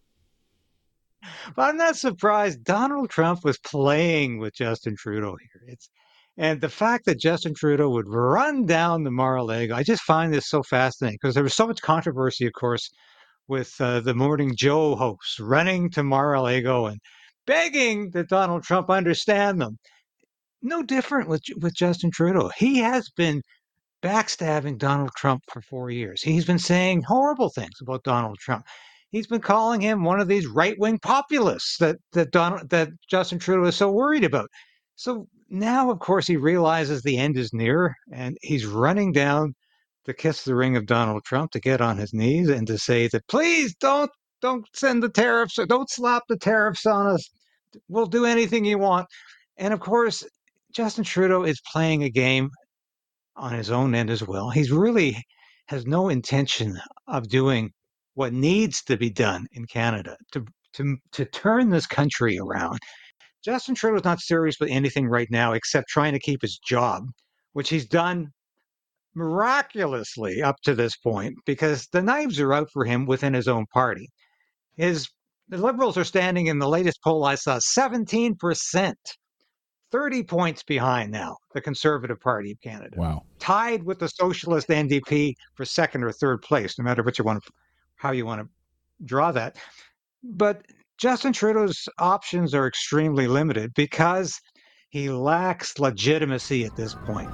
Well, I'm not surprised. Donald Trump was playing with Justin Trudeau here. It's And the fact that Justin Trudeau would run down the Mar-a-Lago, I just find this so fascinating because there was so much controversy, of course, with uh, the Morning Joe hosts running to Mar-a-Lago and begging that Donald Trump understand them. no different with with Justin Trudeau. He has been backstabbing Donald Trump for four years. He's been saying horrible things about Donald Trump. He's been calling him one of these right-wing populists that that Donald that Justin Trudeau is so worried about. So now, of course, he realizes the end is near, and he's running down to kiss the ring of Donald Trump, to get on his knees and to say that, please don't don't send the tariffs, or don't slap the tariffs on us. We'll do anything you want. And of course, Justin Trudeau is playing a game on his own end as well. He's really has no intention of doing what needs to be done in Canada to to to turn this country around. Justin Trudeau is not serious with anything right now except trying to keep his job, which he's done miraculously up to this point, because the knives are out for him within his own party. His the Liberals are standing in the latest poll I saw seventeen percent, thirty points behind now the Conservative Party of Canada. Wow. Tied with the Socialist N D P for second or third place, no matter what you want to, how you want to draw that. But Justin Trudeau's options are extremely limited because he lacks legitimacy at this point.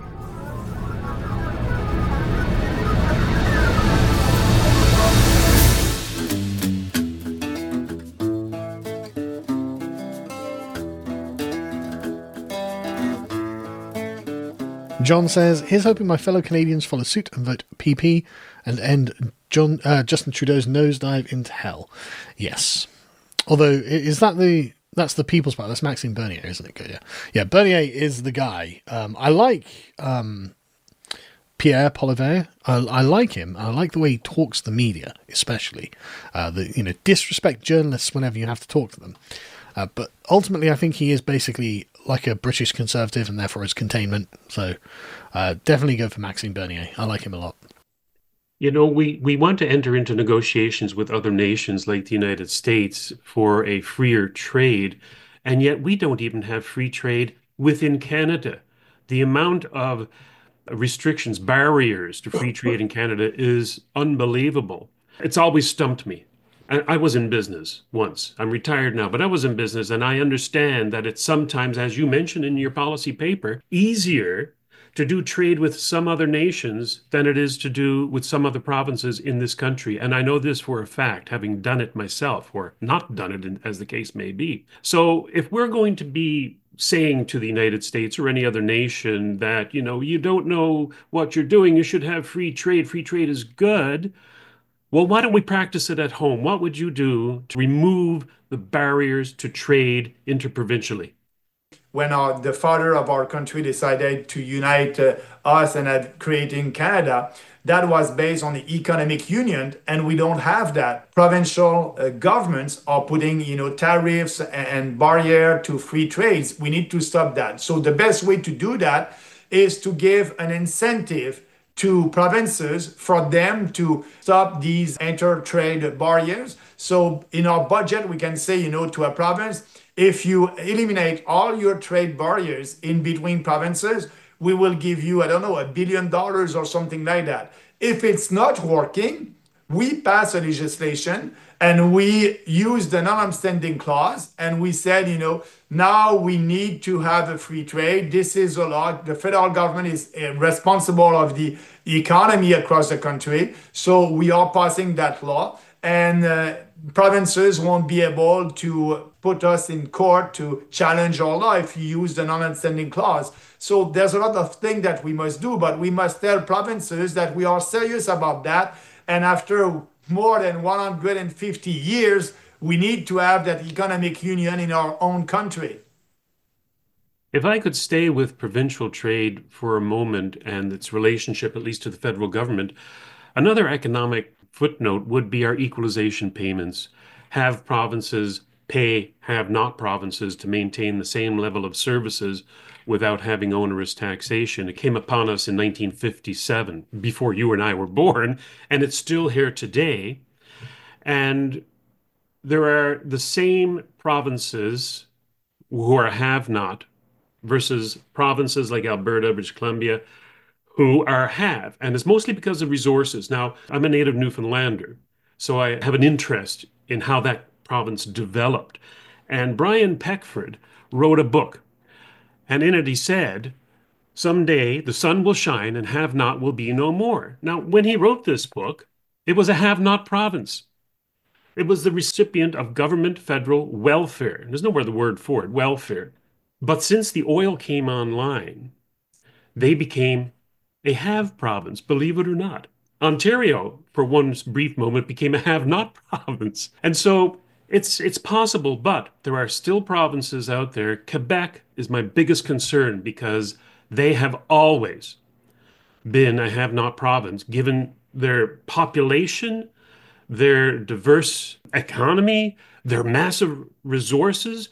John says, here's hoping my fellow Canadians follow suit and vote P P and end John uh, Justin Trudeau's nosedive into hell. Yes. Although, is that the... That's the People's Party. That's Maxime Bernier, isn't it? Good, yeah. Yeah, Bernier is the guy. Um, I like um, Pierre Poilievre. I, I like him. I like the way he talks to the media, especially. Uh, the you know, disrespect journalists whenever you have to talk to them. Uh, but ultimately, I think he is basically like a British Conservative, and therefore is containment. So uh, definitely go for Maxime Bernier. I like him a lot. You know, we, we want to enter into negotiations with other nations like the United States for a freer trade, and yet we don't even have free trade within Canada. The amount of restrictions, barriers to free trade in Canada is unbelievable. It's always stumped me. I, I was in business once. I'm retired now, but I was in business, and I understand that it's sometimes, as you mentioned in your policy paper, easier to do trade with some other nations than it is to do with some other provinces in this country. And I know this for a fact, having done it myself, or not done it, as the case may be. So if we're going to be saying to the United States or any other nation that, you know, you don't know what you're doing, you should have free trade, free trade is good, well, why don't we practice it at home? What would you do to remove the barriers to trade interprovincially? When our, the father of our country decided to unite uh, us and uh, creating Canada, that was based on the economic union, and we don't have that. Provincial uh, governments are putting, you know, tariffs and, and barrier to free trades. We need to stop that. So the best way to do that is to give an incentive to provinces for them to stop these inter-trade barriers. So in our budget, we can say, you know, to a province, if you eliminate all your trade barriers in between provinces, we will give you, I don't know, a billion dollars or something like that. If it's not working, we pass a legislation and we use the non-understanding clause, and we said, you know, now we need to have a free trade. This is a lot. The federal government is responsible of the economy across the country. So we are passing that law, and uh, provinces won't be able to put us in court to challenge our law if you use the non-understanding clause. So there's a lot of things that we must do, but we must tell provinces that we are serious about that. And after more than one hundred fifty years, we need to have that economic union in our own country. If I could stay with provincial trade for a moment and its relationship, at least to the federal government, another economic footnote would be our equalization payments. Have provinces pay have not provinces to maintain the same level of services without having onerous taxation. It came upon us in nineteen fifty-seven, before you and I were born, and it's still here today. And there are the same provinces who are have-not versus provinces like Alberta, British Columbia, who are have. And it's mostly because of resources. Now, I'm a native Newfoundlander, so I have an interest in how that province developed. And Brian Peckford wrote a book, And in it he said, someday the sun will shine and have not will be no more. Now, when he wrote this book, it was a have-not province. It was the recipient of government federal welfare. There's nowhere the word for it, welfare. But since the oil came online, they became a have province, believe it or not. Ontario, for one brief moment, became a have-not province. And so it's it's possible, but there are still provinces out there. Quebec is my biggest concern because they have always been a have-not province, given their population, their diverse economy, their massive resources.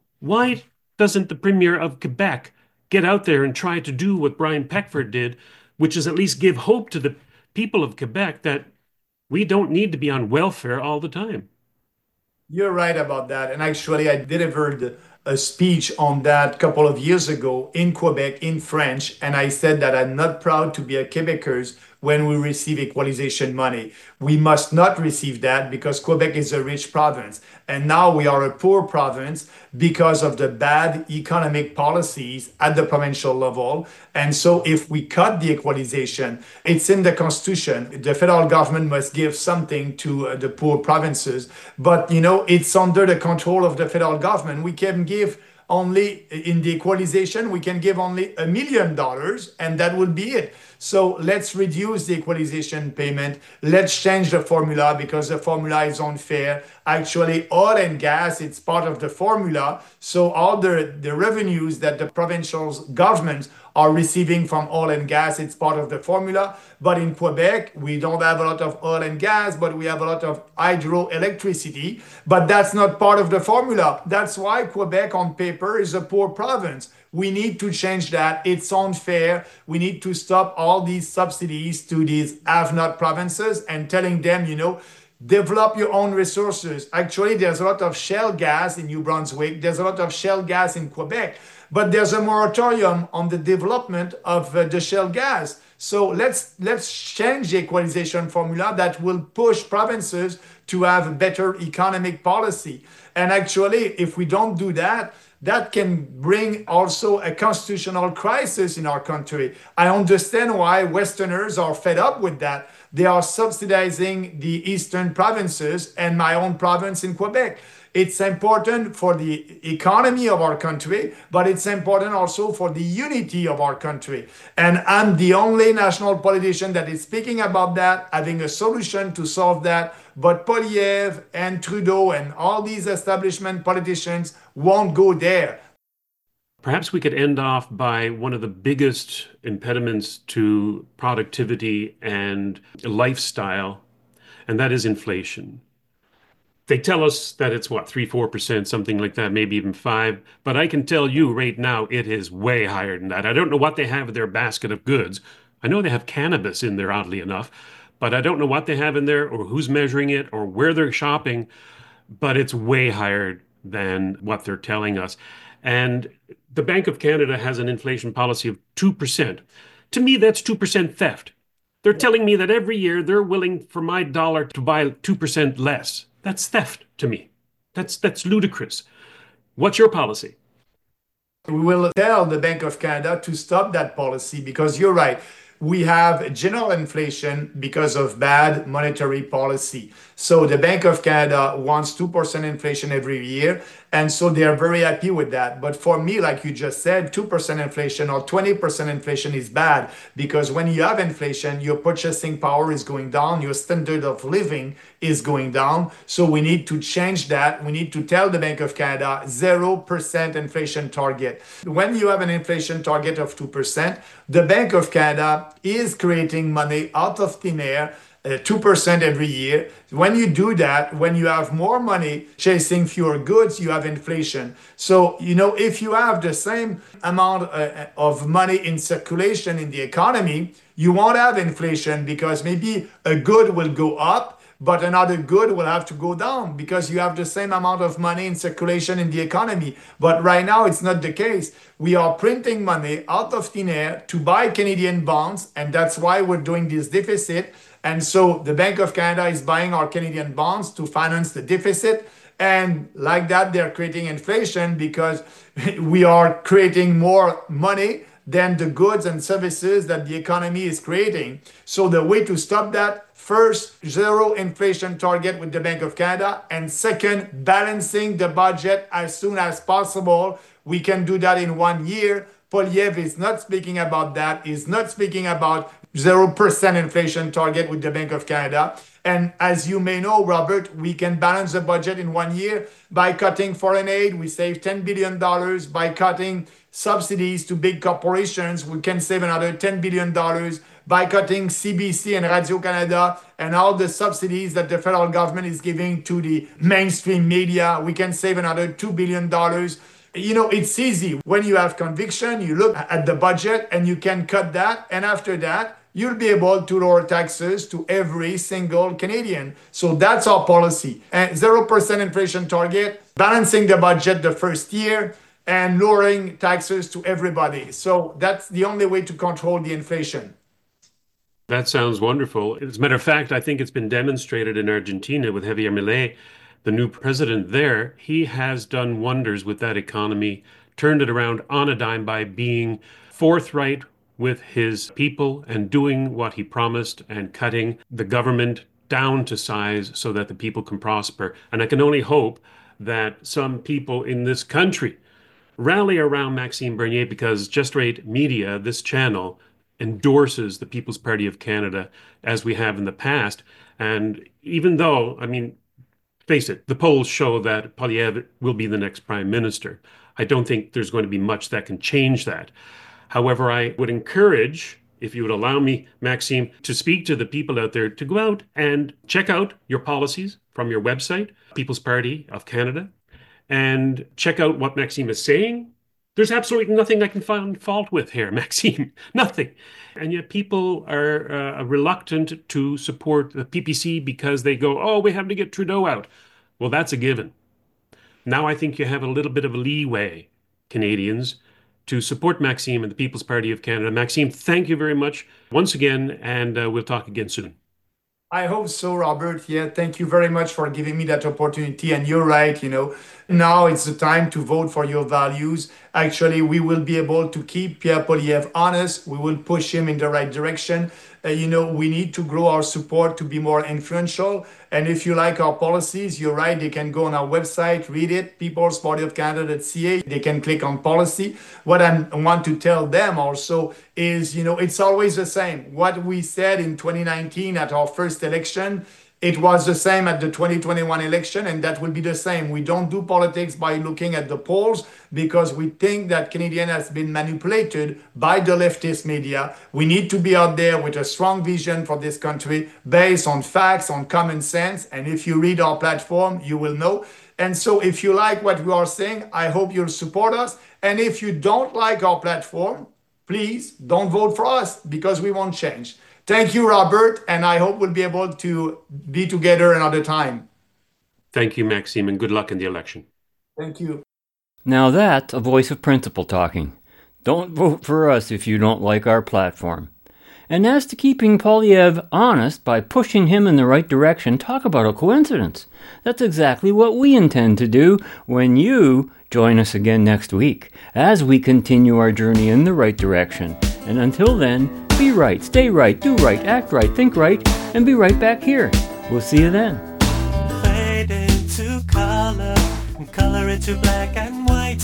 Why doesn't the Premier of Quebec get out there and try to do what Brian Peckford did, which is at least give hope to the people of Quebec that we don't need to be on welfare all the time? You're right about that. And actually, I delivered a speech on that a couple of years ago in Quebec in French. And I said that I'm not proud to be a Quebecers when we receive equalization money. We must not receive that because Quebec is a rich province. And now we are a poor province because of the bad economic policies at the provincial level. And so if we cut the equalization, it's in the Constitution. The federal government must give something to uh, the poor provinces. But, you know, it's under the control of the federal government. We can give only, in the equalization, we can give only a million dollars and that would be it. So let's reduce the equalization payment. Let's change the formula because the formula is unfair. Actually, oil and gas, it's part of the formula. So all the, the revenues that the provincial governments are receiving from oil and gas, it's part of the formula. But in Quebec, we don't have a lot of oil and gas, but we have a lot of hydroelectricity. But that's not part of the formula. That's why Quebec on paper is a poor province. We need to change that. It's unfair. We need to stop all these subsidies to these have-not provinces and telling them, you know, develop your own resources. Actually, there's a lot of shale gas in New Brunswick. There's a lot of shale gas in Quebec. But there's a moratorium on the development of uh, the shale gas. So let's let's change the equalization formula that will push provinces to have a better economic policy. And actually, if we don't do that, that can bring also a constitutional crisis in our country. I understand why Westerners are fed up with that. They are subsidizing the eastern provinces and my own province in Quebec. It's important for the economy of our country, but it's important also for the unity of our country. And I'm the only national politician that is speaking about that, having a solution to solve that. But Poilievre and Trudeau and all these establishment politicians won't go there. Perhaps we could end off by one of the biggest impediments to productivity and lifestyle, and that is inflation. They tell us that it's what, three, four percent, something like that, maybe even five. But I can tell you right now, it is way higher than that. I don't know what they have in their basket of goods. I know they have cannabis in there, oddly enough, but I don't know what they have in there or who's measuring it or where they're shopping. But it's way higher than what they're telling us. And the Bank of Canada has an inflation policy of two percent. To me, that's two percent theft. They're telling me that every year they're willing for my dollar to buy two percent less. That's theft to me. That's that's ludicrous. What's your policy? We will tell the Bank of Canada to stop that policy because you're right. We have general inflation because of bad monetary policy. So the Bank of Canada wants two percent inflation every year. And so they are very happy with that. But for me, like you just said, two percent inflation or twenty percent inflation is bad because when you have inflation, your purchasing power is going down, your standard of living is going down. So we need to change that. We need to tell the Bank of Canada zero percent inflation target. When you have an inflation target of two percent, the Bank of Canada is creating money out of thin air, uh, two percent every year. When you do that, when you have more money chasing fewer goods, you have inflation. So, you know, if you have the same amount uh, of money in circulation in the economy, you won't have inflation because maybe a good will go up, but another good will have to go down because you have the same amount of money in circulation in the economy. But right now, it's not the case. We are printing money out of thin air to buy Canadian bonds, and that's why we're doing this deficit. And so the Bank of Canada is buying our Canadian bonds to finance the deficit. And like that, they're creating inflation because we are creating more money than the goods and services that the economy is creating. So the way to stop that, first, zero inflation target with the Bank of Canada, and second, balancing the budget as soon as possible. We can do that in one year. Poilievre is not speaking about that. He's not speaking about zero percent inflation target with the Bank of Canada. And as you may know, Robert, we can balance the budget in one year by cutting foreign aid. We save ten billion dollars. By cutting subsidies to big corporations, we can save another ten billion dollars. By cutting C B C and Radio-Canada and all the subsidies that the federal government is giving to the mainstream media, we can save another two billion dollars. You know, it's easy. When you have conviction, you look at the budget and you can cut that. And after that, you'll be able to lower taxes to every single Canadian. So that's our policy. And zero percent inflation target, balancing the budget the first year, and lowering taxes to everybody. So that's the only way to control the inflation. That sounds wonderful. As a matter of fact, I think it's been demonstrated in Argentina with Javier Milei, the new president there. He has done wonders with that economy, turned it around on a dime by being forthright with his people and doing what he promised and cutting the government down to size so that the people can prosper. And I can only hope that some people in this country rally around Maxime Bernier, because Just Right Media, this channel, endorses the People's Party of Canada as we have in the past. And even though, I mean, face it, the polls show that Poilievre will be the next prime minister. I don't think there's going to be much that can change that. However, I would encourage, if you would allow me, Maxime, to speak to the people out there to go out and check out your policies from your website, People's Party of Canada, and check out what Maxime is saying. There's absolutely nothing I can find fault with here, Maxime, nothing. And yet people are uh, reluctant to support the P P C because they go, oh, we have to get Trudeau out. Well, that's a given. Now I think you have a little bit of a leeway, Canadians, to support Maxime and the People's Party of Canada. Maxime, thank you very much once again, and uh, we'll talk again soon. I hope so, Robert. Yeah, thank you very much for giving me that opportunity. And you're right, you know, now it's the time to vote for your values. Actually, we will be able to keep Pierre Poilievre honest. We will push him in the right direction. Uh, you know, we need to grow our support to be more influential. And if you like our policies, you're right, they can go on our website, read it, peoples party of canada dot c a. They can click on policy. What I want to tell them also is, you know, it's always the same. What we said in twenty nineteen at our first election, it was the same at the twenty twenty-one election, and that will be the same. We don't do politics by looking at the polls because we think that Canadian has been manipulated by the leftist media. We need to be out there with a strong vision for this country based on facts, on common sense. And if you read our platform, you will know. And so if you like what we are saying, I hope you'll support us. And if you don't like our platform, please don't vote for us because we won't change. Thank you, Robert, and I hope we'll be able to be together another time. Thank you, Maxime, and good luck in the election. Thank you. Now that's a voice of principle talking. Don't vote for us if you don't like our platform. And as to keeping Poilievre honest by pushing him in the right direction, talk about a coincidence. That's exactly what we intend to do when you join us again next week as we continue our journey in the right direction. And until then, be right, stay right, do right, act right, think right, and be right back here. We'll see you then. Fade into color, and color into black and white.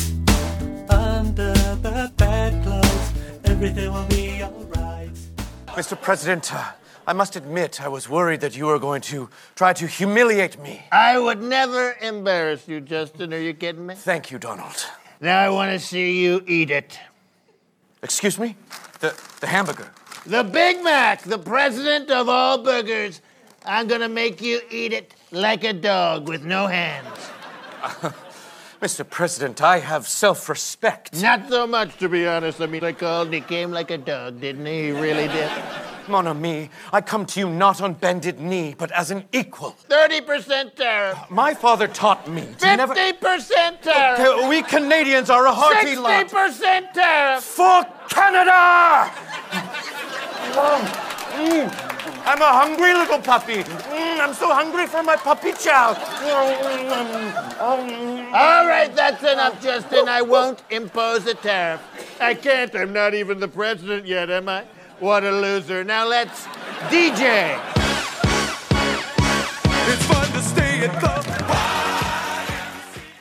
Under the bedclothes, everything will be alright. Mister President, uh, I must admit I was worried that you were going to try to humiliate me. I would never embarrass you, Justin. Are you kidding me? Thank you, Donald. Now I want to see you eat it. Excuse me? The, the hamburger. The Big Mac, the president of all burgers. I'm going to make you eat it like a dog with no hands. Uh, Mister President, I have self-respect. Not so much, to be honest. I mean, I called, he came like a dog, didn't he? He really did. Mon ami, I come to you not on bended knee, but as an equal. thirty percent tariff. My father taught me to never... fifty percent tariff. Okay, we Canadians are a hearty lot. sixty percent tariff. For Canada! mm. I'm a hungry little puppy. Mm, I'm so hungry for my puppy chow. All right, that's enough, Justin. I won't impose a tariff. I can't. I'm not even the president yet, am I? What a loser. Now let's D J. It's fun to stay at the